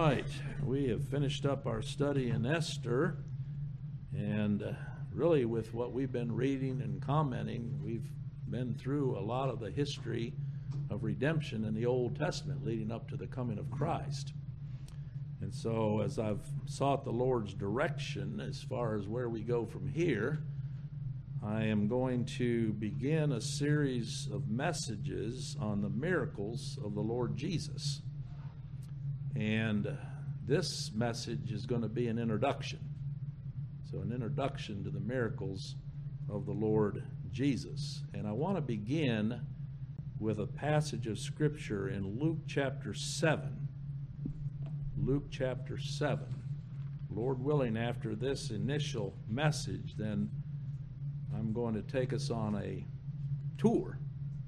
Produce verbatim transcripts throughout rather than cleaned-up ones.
right, we have finished up our study in Esther, and uh, really with what we've been reading and commenting, we've been through a lot of the history of redemption in the Old Testament leading up to the coming of Christ. And so as I've sought the Lord's direction as far as where we go from here, I am going to begin a series of messages on the miracles of the Lord Jesus. And this message is going to be an introduction. So an introduction to the miracles of the Lord Jesus. And I want to begin with a passage of Scripture in Luke chapter seven. Luke chapter seven. Lord willing, after this initial message, then I'm going to take us on a tour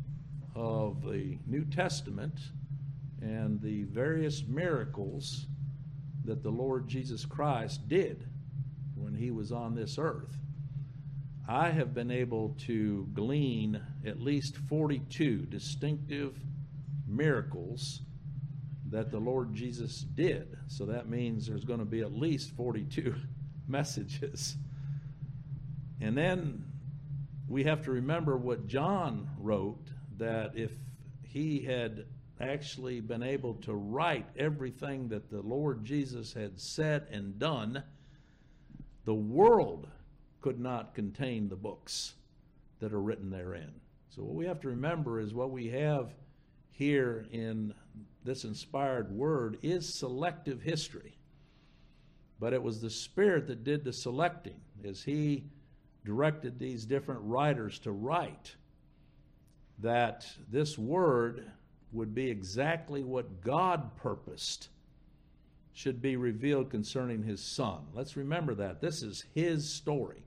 of the New Testament and the various miracles that the Lord Jesus Christ did when he was on this earth. I have been able to glean at least forty-two distinctive miracles that the Lord Jesus did. So that means there's going to be at least forty-two messages. And then we have to remember what John wrote, that if he had actually been able to write everything that the Lord Jesus had said and done, the world could not contain the books that are written therein. So what we have to remember is what we have here in this inspired word is selective history. But it was the Spirit that did the selecting as he directed these different writers to write, that this word would be exactly what God purposed should be revealed concerning his Son. Let's remember that. This is his story.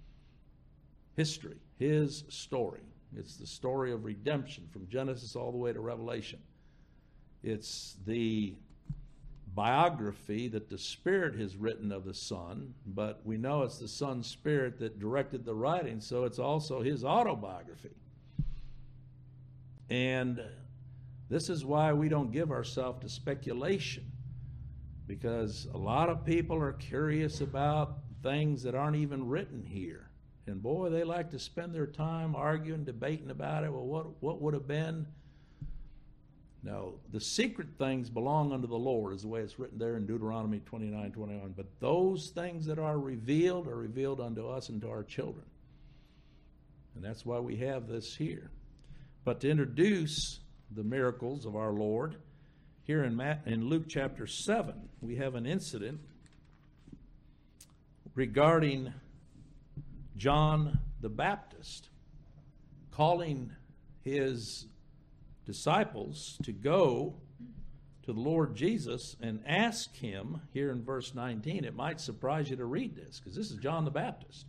History. His story. It's the story of redemption from Genesis all the way to Revelation. It's the biography that the Spirit has written of the Son, but we know it's the Son's Spirit that directed the writing, so it's also his autobiography. And this is why we don't give ourselves to speculation, because a lot of people are curious about things that aren't even written here. And boy, they like to spend their time arguing, debating about it. Well, what, what would have been? No, the secret things belong unto the Lord, is the way it's written there in Deuteronomy twenty-nine twenty-one. But those things that are revealed are revealed unto us and to our children. And that's why we have this here. But to introduce the miracles of our Lord, here in, Matt, in Luke chapter seven, we have an incident regarding John the Baptist calling his disciples to go to the Lord Jesus and ask him, here in verse nineteen. It might surprise you to read this, because this is John the Baptist.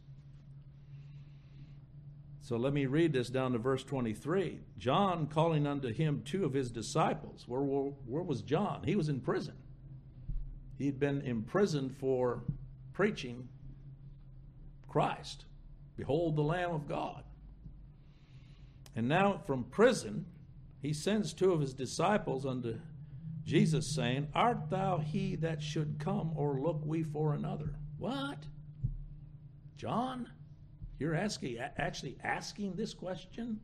So let me read this down to verse twenty-three. John calling unto him two of his disciples. Where, where, where was John? He was in prison. He'd been imprisoned for preaching Christ. Behold the Lamb of God. And now from prison, he sends two of his disciples unto Jesus, saying, Art thou he that should come, or look we for another? What? John? You're asking, actually asking this question?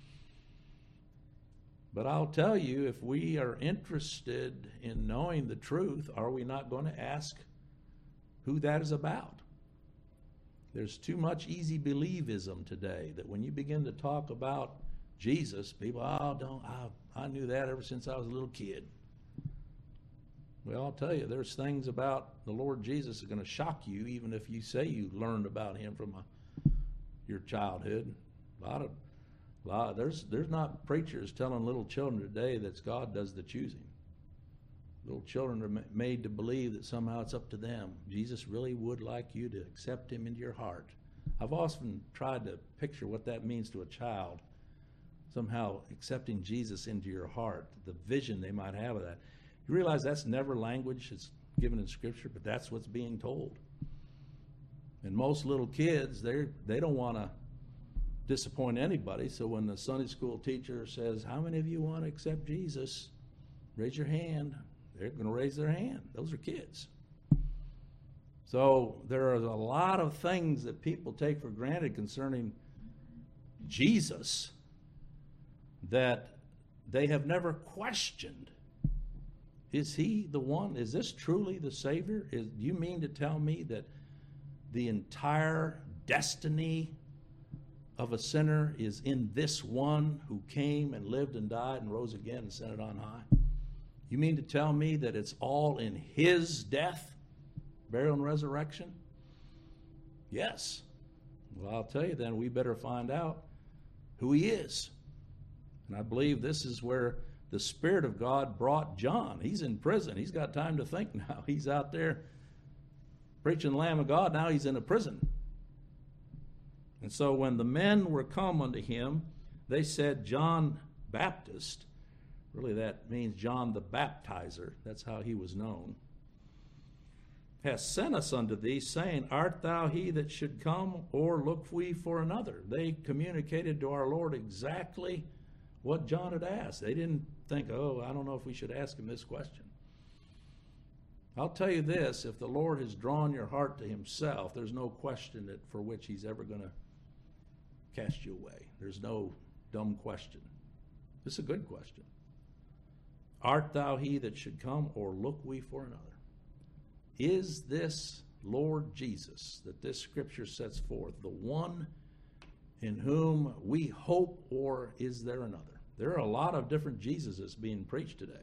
But I'll tell you, if we are interested in knowing the truth, are we not going to ask who that is about? There's too much easy believism today, that when you begin to talk about Jesus, people, oh, don't, I, I knew that ever since I was a little kid. Well, I'll tell you, there's things about the Lord Jesus that are going to shock you, even if you say you learned about him from a, your childhood. A lot of, a lot, there's, there's not preachers telling little children today that God does the choosing. Little children are made to believe that somehow it's up to them. Jesus really would like you to accept him into your heart. I've often tried to picture what that means to a child, somehow accepting Jesus into your heart, the vision they might have of that. You realize that's never language that's given in Scripture, but that's what's being told. And most little kids, they they don't want to disappoint anybody, so when the Sunday school teacher says, how many of you want to accept Jesus? Raise your hand. they're going to raise their hand. Those are kids. So there are a lot of things that people take for granted concerning Jesus that they have never questioned. Is he the one? Is this truly the Savior? Is, do you mean to tell me that the entire destiny of a sinner is in this one who came and lived and died and rose again and ascended on high? You mean to tell me that it's all in his death, burial, and resurrection? Yes. Well, I'll tell you then, we better find out who he is. And I believe this is where the Spirit of God brought John. He's in prison. He's got time to think now. He's out there preaching the Lamb of God. Now he's in a prison. And so when the men were come unto him, they said, John Baptist, really that means John the Baptizer. That's how he was known, has sent us unto thee, saying, Art thou he that should come, or look we for another? They communicated to our Lord exactly what John had asked. They didn't think, oh, I don't know if we should ask him this question. I'll tell you this, if the Lord has drawn your heart to himself, there's no question that for which he's ever going to cast you away. There's no dumb question. This is a good question. Art thou he that should come, or look we for another? Is this Lord Jesus that this scripture sets forth the one in whom we hope, or is there another? There are a lot of different Jesuses being preached today.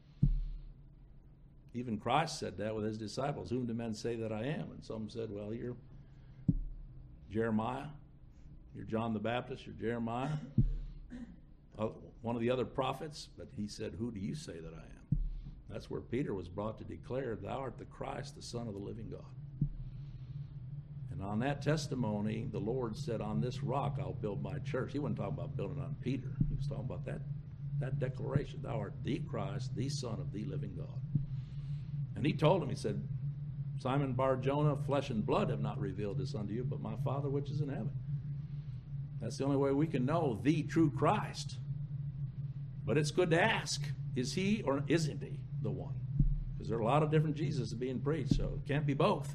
Even Christ said that with his disciples. Whom do men say that I am? And some said, well, you're Jeremiah, you're John the Baptist, you're Jeremiah, uh, one of the other prophets. But he said, who do you say that I am? That's where Peter was brought to declare, thou art the Christ, the Son of the living God. And on that testimony, the Lord said, on this rock I'll build my church. He wasn't talking about building on Peter. He was talking about that, that declaration. Thou art the Christ, the Son of the living God. And he told him, he said, Simon Bar-Jonah, flesh and blood have not revealed this unto you, but my Father which is in heaven. That's the only way we can know the true Christ. But it's good to ask, is he or isn't he the one? Because there are a lot of different Jesuses being preached, so it can't be both.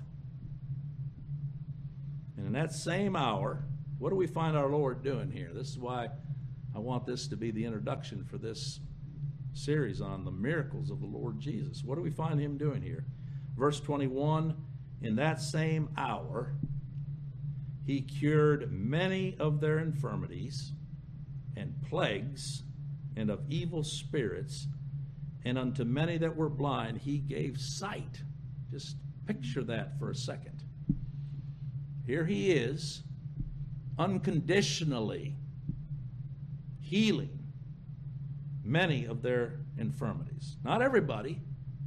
And in that same hour, what do we find our Lord doing here? This is why I want this to be the introduction for this series on the miracles of the Lord Jesus. What do we find him doing here? Verse twenty-one, in that same hour, he cured many of their infirmities and plagues and of evil spirits, and unto many that were blind he gave sight. Just picture that for a second. Here he is, unconditionally healing many of their infirmities. Not everybody,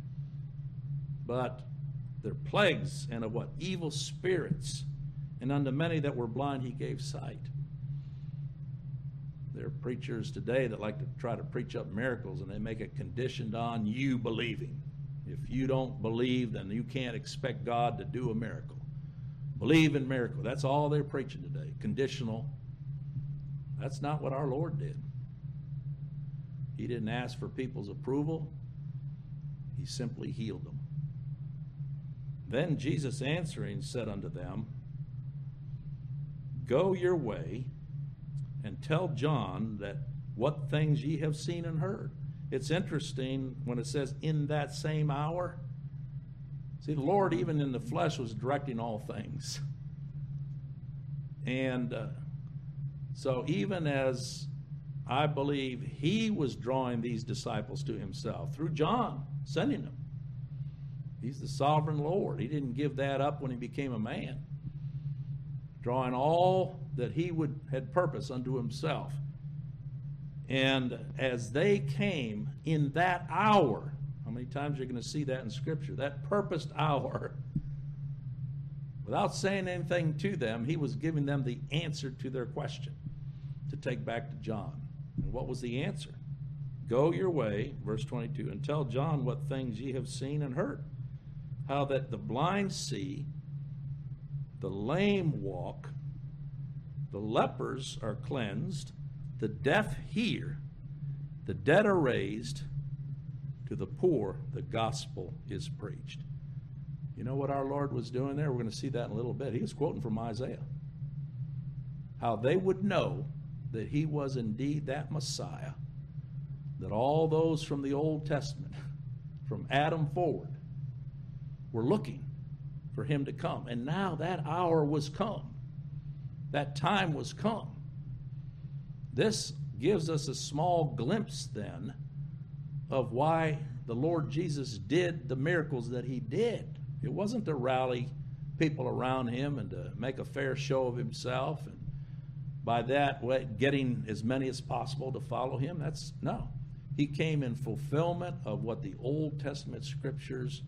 but their plagues and of what? Evil spirits. And unto many that were blind he gave sight. There are preachers today that like to try to preach up miracles, and they make it conditioned on you believing. If you don't believe, then you can't expect God to do a miracle. Believe in miracle. That's all they're preaching today. Conditional. That's not what our Lord did. He didn't ask for people's approval. He simply healed them. Then Jesus answering said unto them, Go your way and tell John that what things ye have seen and heard. It's interesting when it says in that same hour. See, the Lord, even in the flesh, was directing all things. And uh, so even as I believe he was drawing these disciples to himself through John, sending them. He's the sovereign Lord. He didn't give that up when he became a man. Drawing all that he would had purpose unto himself. And as they came in that hour, how many times you're going to see that in Scripture? That purposed hour, without saying anything to them, he was giving them the answer to their question to take back to John. And what was the answer? Go your way, verse twenty-two, and tell John what things ye have seen and heard. How that the blind see, the lame walk, the lepers are cleansed, the deaf hear, the dead are raised, to the poor the gospel is preached. You know what our Lord was doing there? We're going to see that in a little bit. He was quoting from Isaiah. How they would know that he was indeed that Messiah, that all those from the Old Testament, from Adam forward, were looking for him to come. And now that hour was come. That time was come. This gives us a small glimpse then of why the Lord Jesus did the miracles that he did. It wasn't to rally people around him and to make a fair show of himself and by that way getting as many as possible to follow him. That's no. He came in fulfillment of what the Old Testament scriptures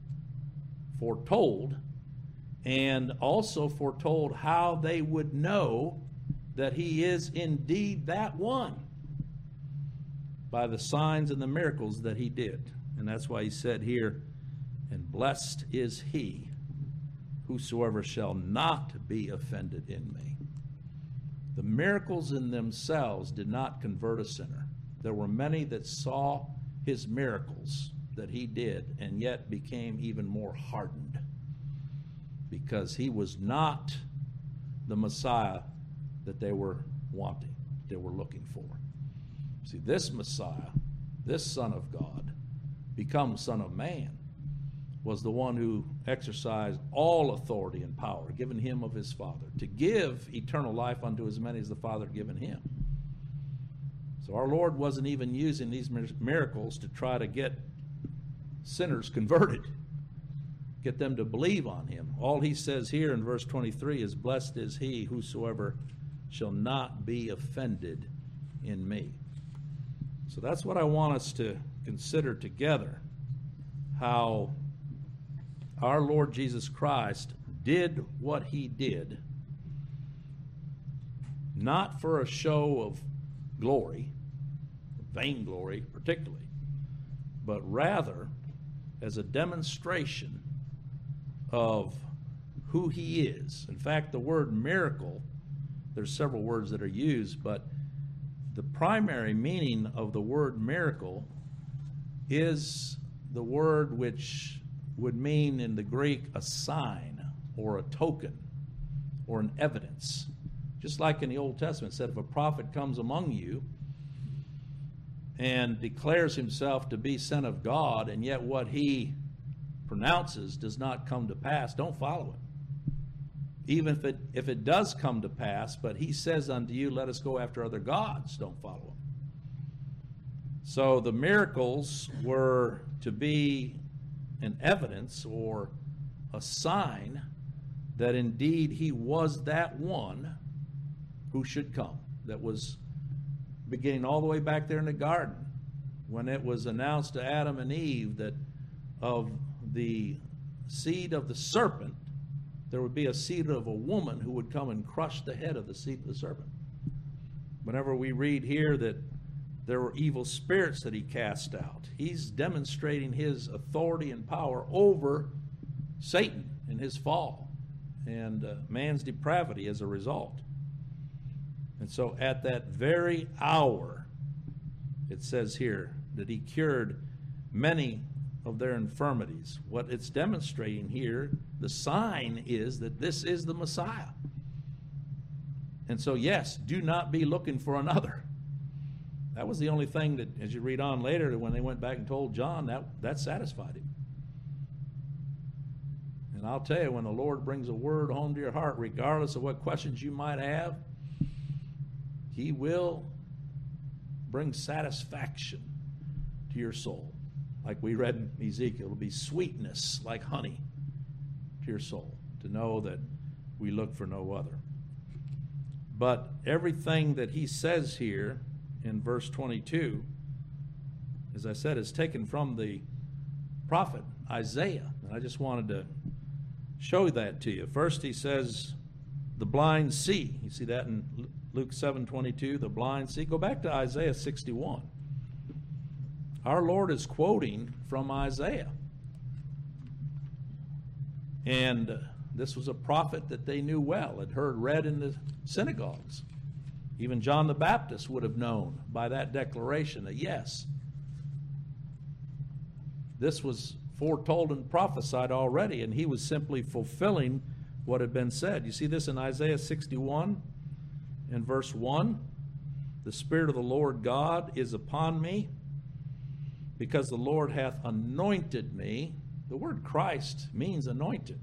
foretold, and also foretold how they would know that he is indeed that one by the signs and the miracles that he did. And that's why he said here, and blessed is he whosoever shall not be offended in me. The miracles in themselves did not convert a sinner. There were many that saw his miracles that he did and yet became even more hardened because he was not the Messiah that they were wanting, they were looking for. See, this Messiah, this Son of God, become Son of Man, was the one who exercised all authority and power given him of his Father, to give eternal life unto as many as the Father had given him. So our Lord wasn't even using these miracles to try to get sinners converted, get them to believe on him. All he says here in verse twenty-three is, blessed is he whosoever shall not be offended in me. So that's what I want us to consider together, how our Lord Jesus Christ did what he did, not for a show of glory, vainglory particularly, but rather as a demonstration of who he is. In fact, the word miracle, there's several words that are used, but the primary meaning of the word miracle is the word which would mean in the Greek a sign or a token or an evidence. Just like in the Old Testament, it said if a prophet comes among you and declares himself to be sent of God, and yet what he pronounces does not come to pass, don't follow him. Even if it, if it does come to pass, but he says unto you, let us go after other gods, don't follow him. So the miracles were to be an evidence or a sign that indeed he was that one who should come, that was beginning all the way back there in the garden when it was announced to Adam and Eve that of the seed of the serpent there would be a seed of a woman who would come and crush the head of the seed of the serpent. Whenever we read here that there were evil spirits that he cast out, he's demonstrating his authority and power over Satan and his fall and uh, man's depravity as a result. And so at that very hour, it says here that he cured many of their infirmities. What it's demonstrating here, the sign is that this is the Messiah. And so yes, do not be looking for another. That was the only thing that, as you read on later, when they went back and told John, that, that satisfied him. And I'll tell you, when the Lord brings a word home to your heart, regardless of what questions you might have, he will bring satisfaction to your soul. Like we read in Ezekiel, it'll be sweetness like honey to your soul, to know that we look for no other. But everything that he says here in verse twenty-two, as I said, is taken from the prophet Isaiah. And I just wanted to show that to you. First he says, the blind see. You see that in Luke seven twenty-two, the blind see. Go back to Isaiah sixty-one. Our Lord is quoting from Isaiah. And uh, this was a prophet that they knew well, had heard read in the synagogues. Even John the Baptist would have known by that declaration that yes, this was foretold and prophesied already, and he was simply fulfilling what had been said. You see this in Isaiah sixty-one and verse one. The Spirit of the Lord God is upon me, because the Lord hath anointed me. The word Christ means anointed.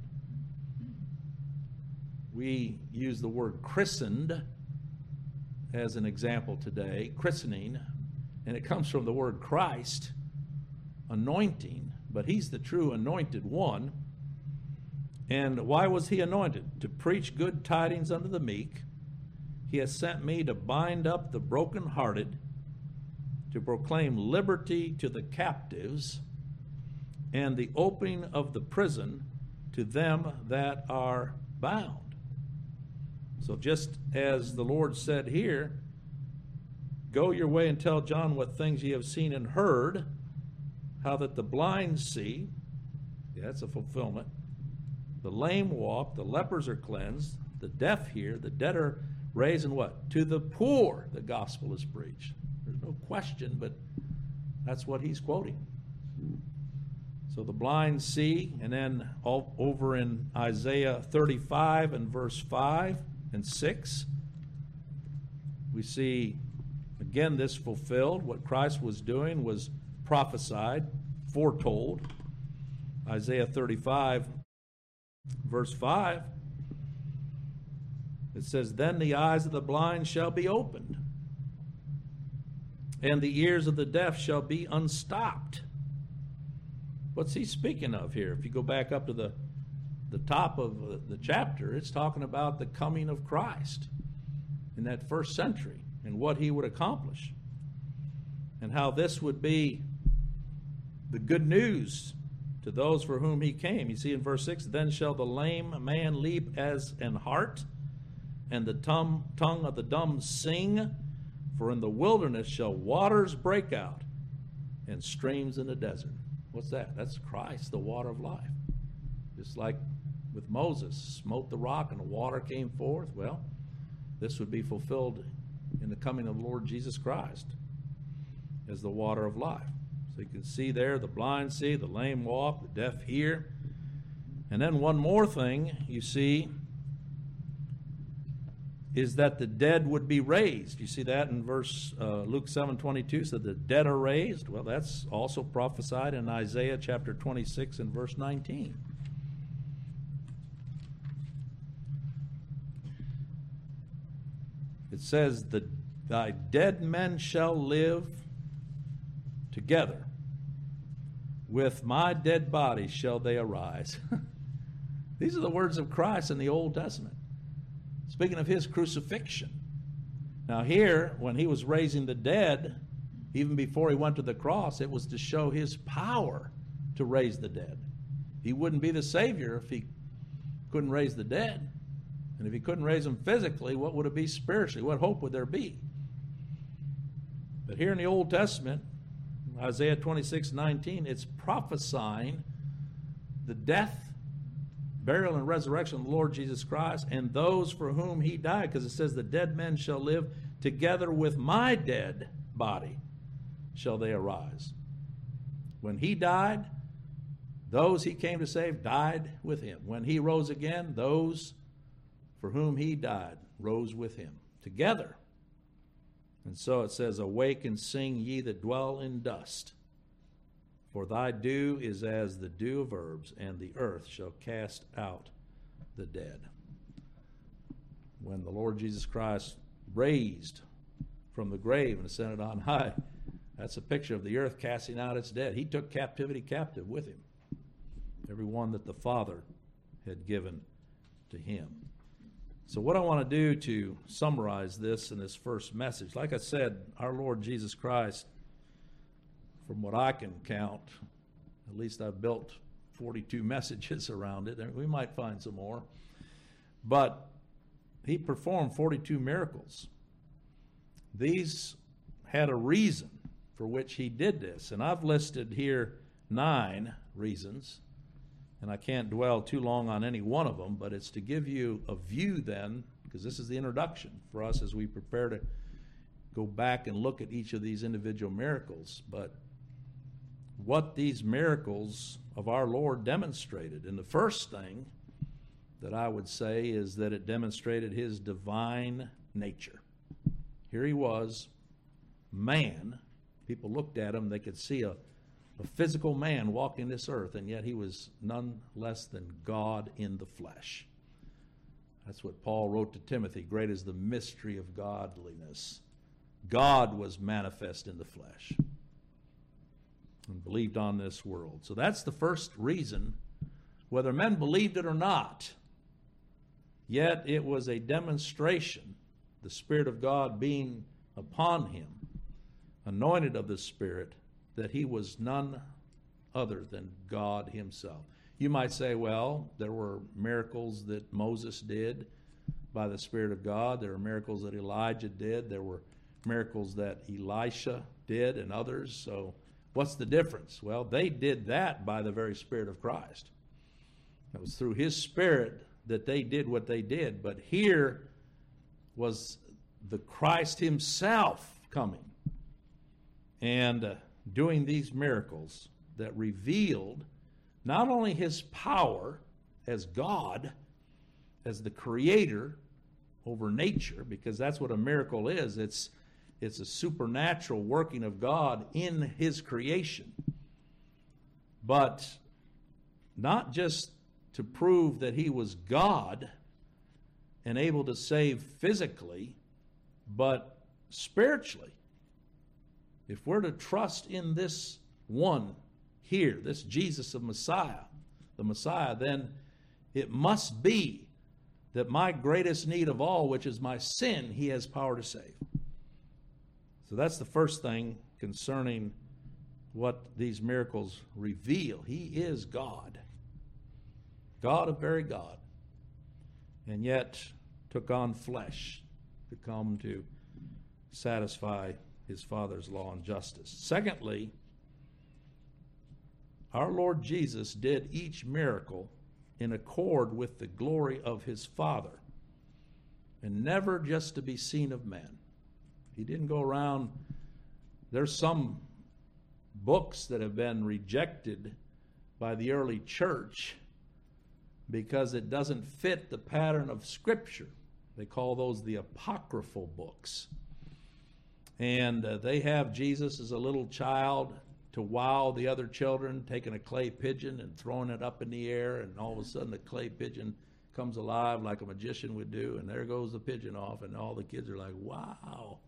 We use the word christened as an example today, christening, and it comes from the word Christ, anointing, but he's the true anointed one. And why was he anointed? To preach good tidings unto the meek. He has sent me to bind up the brokenhearted, to proclaim liberty to the captives, and the opening of the prison to them that are bound. So just as the Lord said here, go your way and tell John what things ye have seen and heard, how that the blind see, yeah, that's a fulfillment, the lame walk, the lepers are cleansed, the deaf hear, the dead are raised, and what? To the poor the gospel is preached. There's no question, but that's what he's quoting. So the blind see, and then all over in Isaiah thirty-five and verse five and six, we see again this fulfilled. What Christ was doing was prophesied, foretold. Isaiah thirty-five, verse five, it says, then the eyes of the blind shall be opened, and the ears of the deaf shall be unstopped. What's he speaking of here? If you go back up to the, the top of the chapter, it's talking about the coming of Christ in that first century and what he would accomplish, and how this would be the good news to those for whom he came. You see in verse six, then shall the lame man leap as an hart, and the tongue, tongue of the dumb sing, for in the wilderness shall waters break out, and streams in the desert. What's that? That's Christ, the water of life. Just like with Moses, smote the rock and the water came forth. Well, this would be fulfilled in the coming of the Lord Jesus Christ as the water of life. So you can see there, the blind see, the lame walk, the deaf hear. And then one more thing you see is that the dead would be raised. You see that in verse uh, Luke seven twenty-two, so the dead are raised. Well, that's also prophesied in Isaiah chapter twenty-six and verse nineteen. It says, the, thy dead men shall live together. With my dead body shall they arise. These are the words of Christ in the Old Testament, speaking of his crucifixion. Now here, when he was raising the dead, even before he went to the cross, it was to show his power to raise the dead. He wouldn't be the Savior if he couldn't raise the dead. And if he couldn't raise them physically, what would it be spiritually? What hope would there be? But here in the Old Testament, Isaiah twenty-six nineteen, it's prophesying the death, burial, and resurrection of the Lord Jesus Christ and those for whom he died, because it says the dead men shall live together with my dead body shall they arise. When he died, those he came to save died with him. When he rose again, those for whom he died rose with him together. And so it says, awake and sing, ye that dwell in dust, for thy dew is as the dew of herbs, and the earth shall cast out the dead. When the Lord Jesus Christ raised from the grave and ascended on high, that's a picture of the earth casting out its dead. He took captivity captive with him, every one that the Father had given to him. So what I want to do to summarize this in this first message, like I said, our Lord Jesus Christ, from what I can count, at least I've built forty-two messages around it. We might find some more. But he performed forty-two miracles. These had a reason for which he did this. And I've listed here nine reasons. And I can't dwell too long on any one of them, but it's to give you a view then, because this is the introduction for us as we prepare to go back and look at each of these individual miracles. But what these miracles of our Lord demonstrated. And the first thing that I would say is that it demonstrated his divine nature. Here he was, man. People looked at him, they could see a, a physical man walking this earth, and yet he was none less than God in the flesh. That's what Paul wrote to Timothy. Great is the mystery of godliness. God was manifest in the flesh and believed on this world. So that's the first reason, whether men believed it or not. Yet it was a demonstration, the Spirit of God being upon him, anointed of the Spirit, that he was none other than God himself. You might say, well, there were miracles that Moses did by the Spirit of God. There were miracles that Elijah did. There were miracles that Elisha did and others. So what's the difference? Well, they did that by the very Spirit of Christ. It was through his Spirit that they did what they did. But here was the Christ himself coming and uh, doing these miracles that revealed not only his power as God, as the creator over nature, because that's what a miracle is. It's, it's a supernatural working of God in his creation. But not just to prove that he was God and able to save physically, but spiritually. If we're to trust in this one here, this Jesus of Messiah, the Messiah, then it must be that my greatest need of all, which is my sin, he has power to save. So that's the first thing concerning what these miracles reveal. He is God. God, a very God. And yet took on flesh to come to satisfy his Father's law and justice. Secondly, our Lord Jesus did each miracle in accord with the glory of his Father, and never just to be seen of men. He didn't go around. There's some books that have been rejected by the early church because it doesn't fit the pattern of Scripture. They call those the apocryphal books. And uh, they have Jesus as a little child to wow the other children, taking a clay pigeon and throwing it up in the air, and all of a sudden the clay pigeon comes alive like a magician would do, and there goes the pigeon off, and all the kids are like, wow.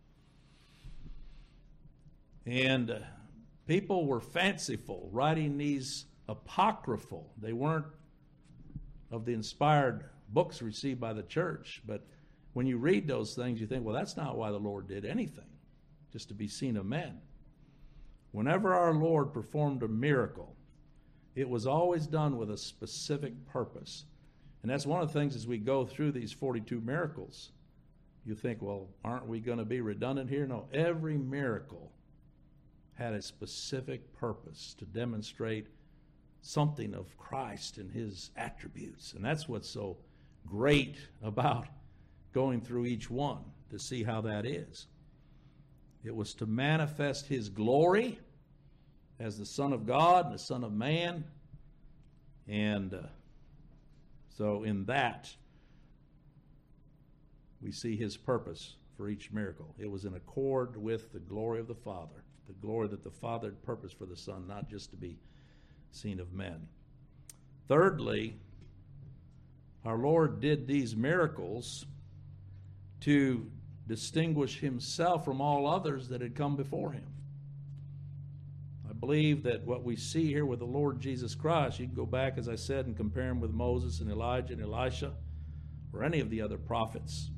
And uh, people were fanciful, writing these apocryphal. They weren't of the inspired books received by the church, but when you read those things, you think, well, that's not why the Lord did anything, just to be seen of men. Whenever our Lord performed a miracle, it was always done with a specific purpose. And that's one of the things as we go through these forty-two miracles. You think, well, aren't we going to be redundant here? No, every miracle had a specific purpose to demonstrate something of Christ and his attributes. And that's what's so great about going through each one, to see how that is. It was to manifest his glory as the Son of God and the Son of Man. And uh, so in that, we see his purpose for each miracle. It was in accord with the glory of the Father, the glory that the Father had purposed for the Son, not just to be seen of men. Thirdly, our Lord did these miracles to distinguish himself from all others that had come before him. I believe that what we see here with the Lord Jesus Christ, you can go back, as I said, and compare him with Moses and Elijah and Elisha or any of the other prophets.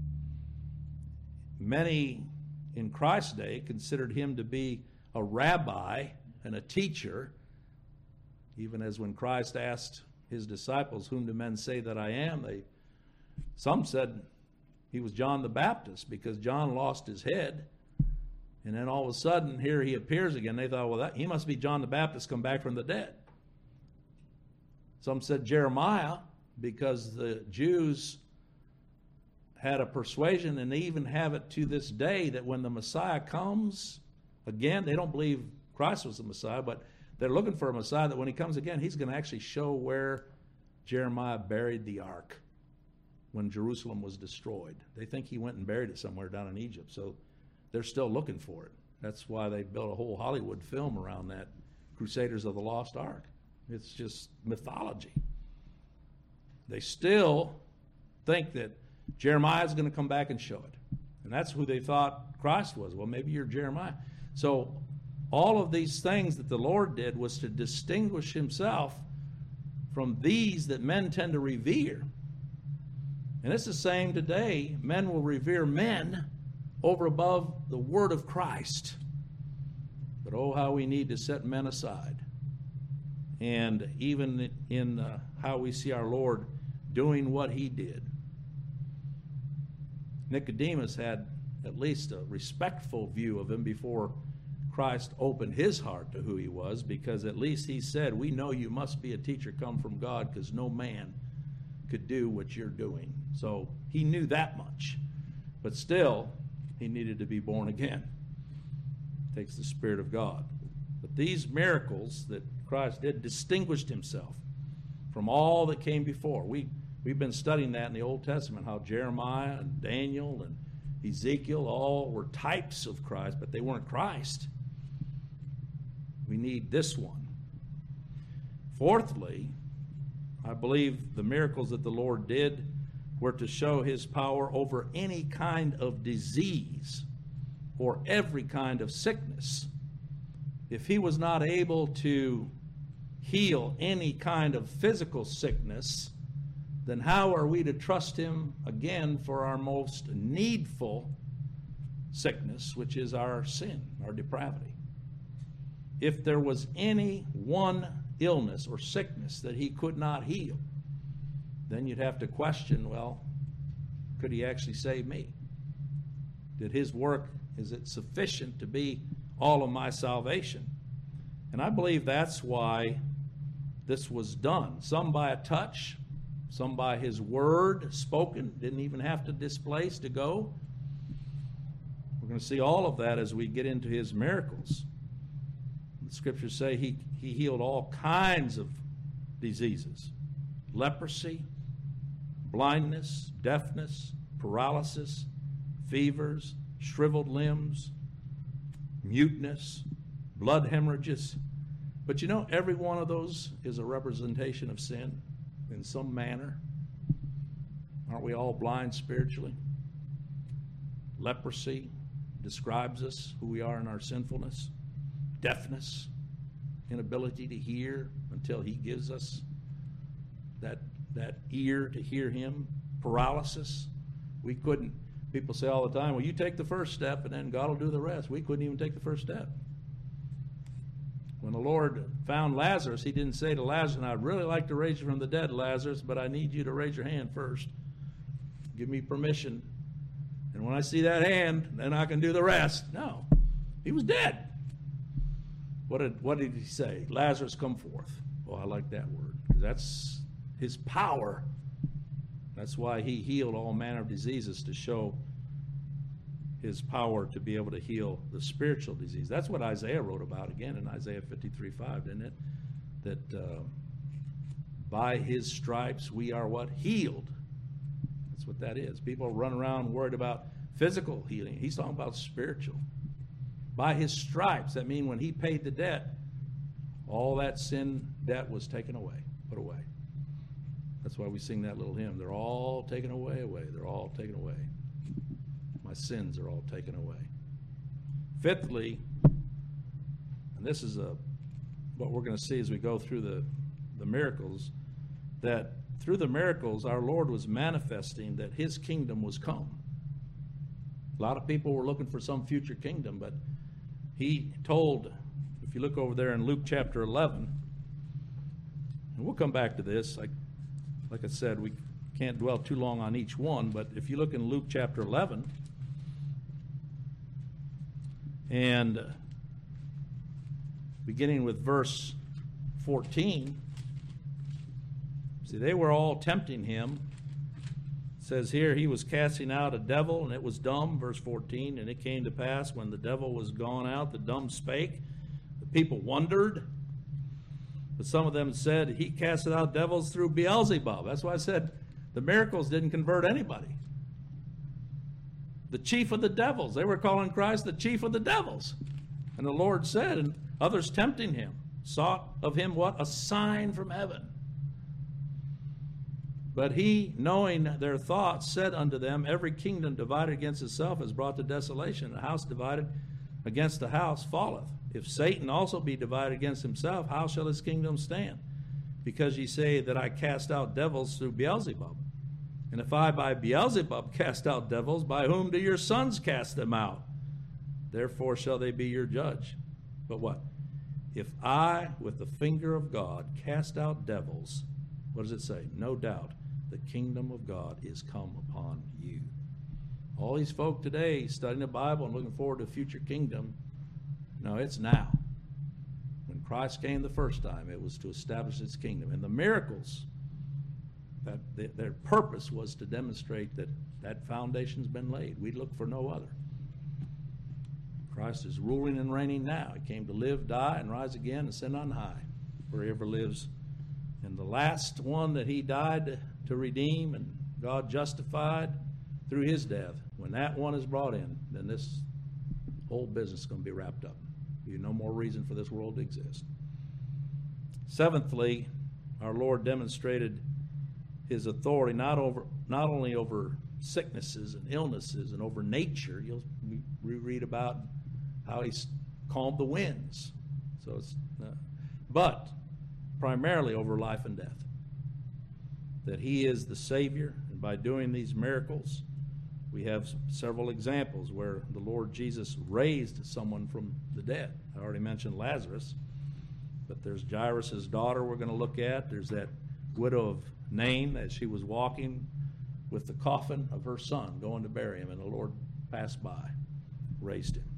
Many in Christ's day considered him to be a rabbi and a teacher, even as when Christ asked his disciples, whom do men say that I am? They, some said he was John the Baptist, because John lost his head. And then all of a sudden, here he appears again. They thought, well, that, he must be John the Baptist come back from the dead. Some said Jeremiah, because the Jews had a persuasion, and they even have it to this day, that when the Messiah comes again, they don't believe Christ was the Messiah, but They're looking for a Messiah that when he comes again, he's going to actually show where Jeremiah buried the ark when Jerusalem was destroyed. They think he went and buried it somewhere down in Egypt, so they're still looking for it. That's why they built a whole Hollywood film around that, Crusaders of the Lost Ark. It's just mythology. They still think that Jeremiah's going to come back and show it. And that's who they thought Christ was. Well, maybe you're Jeremiah. So all of these things that the Lord did was to distinguish himself from these that men tend to revere. And it's the same today. Men will revere men over above the word of Christ. But oh, how we need to set men aside. And even in uh, how we see our Lord doing what he did. Nicodemus had at least a respectful view of him before Christ opened his heart to who he was, because at least he said, we know you must be a teacher come from God, because no man could do what you're doing. So he knew that much. But still, he needed to be born again. It takes the Spirit of God. But these miracles that Christ did distinguished himself from all that came before. We, we've been studying that in the Old Testament, how Jeremiah and Daniel and Ezekiel all were types of Christ, but they weren't Christ. We need this one. Fourthly, I believe the miracles that the Lord did were to show his power over any kind of disease or every kind of sickness. If he was not able to heal any kind of physical sickness, then how are we to trust him again for our most needful sickness, which is our sin, our depravity? If there was any one illness or sickness that he could not heal, then you'd have to question, well, could he actually save me? Did his work, is it sufficient to be all of my salvation? And I believe that's why this was done. Some by a touch, some by his word spoken, didn't even have to displace to go. We're going to see all of that as we get into his miracles. The scriptures say he, he healed all kinds of diseases. Leprosy, blindness, deafness, paralysis, fevers, shriveled limbs, muteness, blood hemorrhages. But you know, every one of those is a representation of sin in some manner. Aren't we all blind spiritually? Leprosy describes us, who we are in our sinfulness. Deafness, inability to hear until he gives us that, that ear to hear him. Paralysis. We couldn't, people say all the time, well, you take the first step and then God will do the rest. We couldn't even take the first step. When the Lord found Lazarus, he didn't say to Lazarus, I'd really like to raise you from the dead, Lazarus, but I need you to raise your hand first. Give me permission. And when I see that hand, then I can do the rest. No. He was dead. What did, what did he say? Lazarus, come forth. Oh, I like that word. That's his power. That's why he healed all manner of diseases, to show his power to be able to heal the spiritual disease. That's what Isaiah wrote about again in Isaiah fifty-three five, didn't it? That uh, by his stripes we are what? Healed. That's what that is. People run around worried about physical healing. He's talking about spiritual. By his stripes, that means when he paid the debt, all that sin debt was taken away, put away. That's why we sing that little hymn. They're all taken away, away. They're all taken away. My sins are all taken away. Fifthly, and this is a, what we're going to see as we go through the, the miracles, that through the miracles our Lord was manifesting that his kingdom was come. A lot of people were looking for some future kingdom, but he told, if you look over there in Luke chapter eleven, and we'll come back to this, like, like I said, we can't dwell too long on each one, but if you look in Luke chapter eleven, and beginning with verse fourteen, see, they were all tempting him. It says here, he was casting out a devil, and it was dumb, verse fourteen, and it came to pass when the devil was gone out, the dumb spake. The people wondered, But some of them said he casted out devils through Beelzebub. That's why I said the miracles didn't convert anybody. The chief of the devils. They were calling Christ the chief of the devils. And the Lord said, and others tempting him, sought of him what? A sign from heaven. But he, knowing their thoughts, said unto them, every kingdom divided against itself is brought to desolation, and a house divided against a house falleth. If Satan also be divided against himself, how shall his kingdom stand? Because ye say that I cast out devils through Beelzebub. And if I by Beelzebub cast out devils, by whom do your sons cast them out? Therefore shall they be your judge. But what? If I, with the finger of God, cast out devils, what does it say? No doubt the kingdom of God is come upon you. All these folk today studying the Bible and looking forward to a future kingdom, no, it's now. When Christ came the first time, it was to establish his kingdom. And the miracles, that they, their purpose was to demonstrate that that foundation's been laid. We look for no other. Christ is ruling and reigning now. He came to live, die, and rise again and ascend on high, where he ever lives. And the last one that he died to redeem and God justified through his death, when that one is brought in, then this whole business is going to be wrapped up. There's no more reason for this world to exist. Seventhly, our Lord demonstrated his authority not over, not only over sicknesses and illnesses and over nature. You'll we read about how he's calmed the winds. So it's, uh, but primarily over life and death. That he is the Savior, and by doing these miracles, we have several examples where the Lord Jesus raised someone from the dead. I already mentioned Lazarus, but there's Jairus' daughter we're going to look at. There's that widow of Nain as she was walking with the coffin of her son going to bury him, and the Lord passed by, raised him.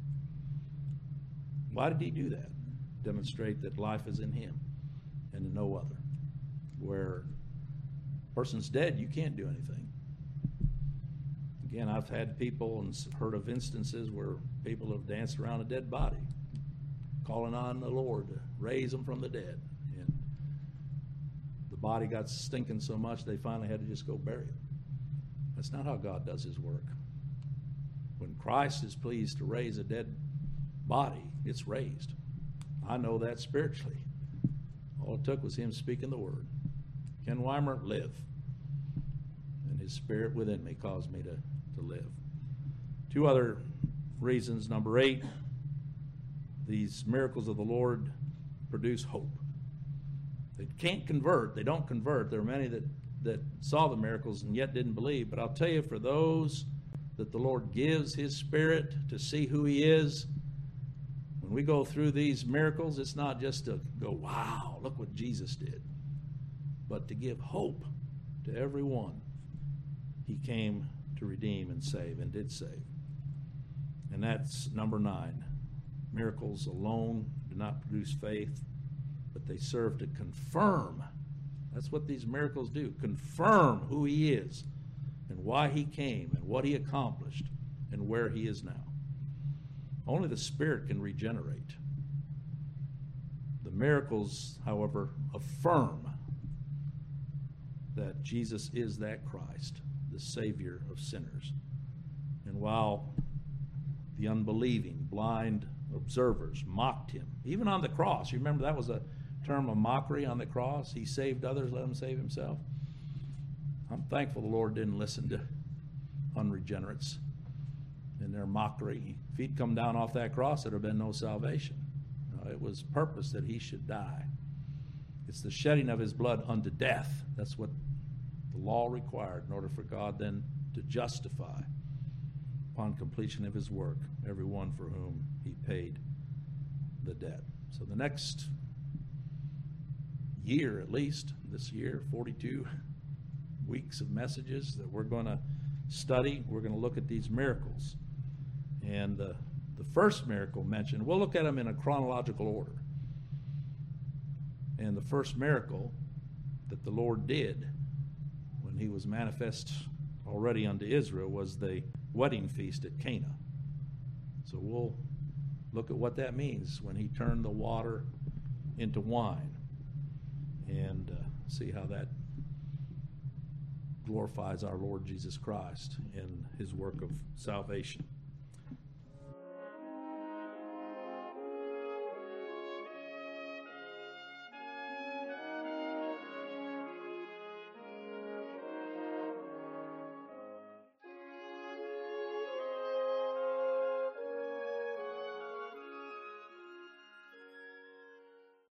Why did he do that? Demonstrate that life is in him and in no other. Where a person's dead, you can't do anything. Again, I've had people and heard of instances where people have danced around a dead body, calling on the Lord to raise them from the dead. And the body got stinking so much they finally had to just go bury it. That's not how God does his work. When Christ is pleased to raise a dead body, it's raised. I know that spiritually. All it took was him speaking the word. Ken Weimer, live. And his spirit within me caused me to, to live. Two other reasons. Number eight, these miracles of the Lord produce hope. They can't convert. They don't convert. There are many that, that saw the miracles and yet didn't believe. But I'll tell you, for those that the Lord gives his spirit to see who he is, when we go through these miracles, it's not just to go, wow, look what Jesus did, but to give hope to everyone he came to redeem and save and did save. And that's number nine. Miracles alone do not produce faith, but they serve to confirm. That's what these miracles do. Confirm who he is and why he came and what he accomplished and where he is now. Only the Spirit can regenerate. The miracles, however, affirm that Jesus is that Christ, the Savior of sinners. And while the unbelieving, blind observers mocked him, even on the cross, you remember that was a term of mockery on the cross. He saved others, let him save himself. I'm thankful the Lord didn't listen to unregenerates in their mockery. If he'd come down off that cross, there'd have been no salvation. No, it was purpose that he should die. It's the shedding of his blood unto death. That's what the law required in order for God then to justify upon completion of his work everyone for whom he paid the debt. So the next year, at least, this year, forty-two weeks of messages that we're going to study, we're going to look at these miracles. And uh, the first miracle mentioned, we'll look at them in a chronological order. And the first miracle that the Lord did when he was manifest already unto Israel was the wedding feast at Cana. So we'll look at what that means when he turned the water into wine. and uh, see how that glorifies our Lord Jesus Christ in his work of salvation.